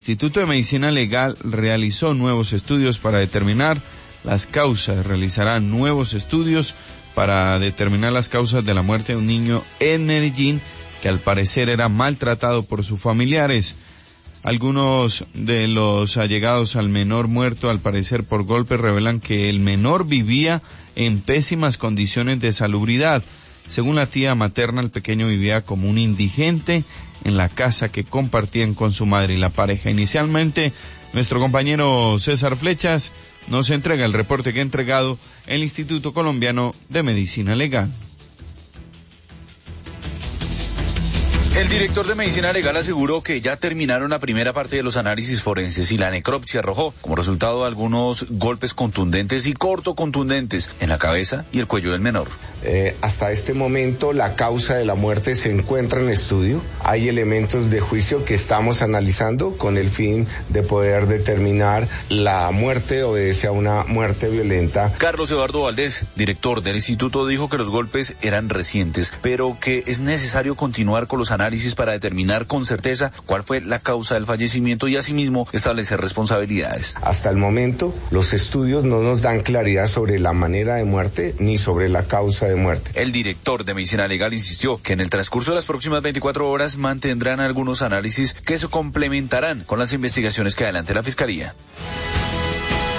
El Instituto de Medicina Legal realizó nuevos estudios para determinar las causas. Realizará nuevos estudios para determinar las causas de la muerte de un niño en Medellín que al parecer era maltratado por sus familiares. Algunos de los allegados al menor muerto, al parecer por golpes, revelan que el menor vivía en pésimas condiciones de salubridad. Según la tía materna, el pequeño vivía como un indigente en la casa que compartían con su madre y la pareja. Inicialmente, nuestro compañero César Flechas nos entrega el reporte que ha entregado el Instituto Colombiano de Medicina Legal. El director de Medicina Legal aseguró que ya terminaron la primera parte de los análisis forenses y la necropsia arrojó como resultado algunos golpes contundentes y cortocontundentes en la cabeza y el cuello del menor. Hasta este momento la causa de la muerte se encuentra en estudio. Hay elementos de juicio que estamos analizando con el fin de poder determinar la muerte obedece a una muerte violenta. Carlos Eduardo Valdés, director del instituto, dijo que los golpes eran recientes, pero que es necesario continuar con los análisis para determinar con certeza cuál fue la causa del fallecimiento y asimismo establecer responsabilidades. Hasta el momento los estudios no nos dan claridad sobre la manera de muerte ni sobre la causa de muerte. El director de Medicina Legal insistió que en el transcurso de las próximas 24 horas mantendrán algunos análisis que se complementarán con las investigaciones que adelante la Fiscalía.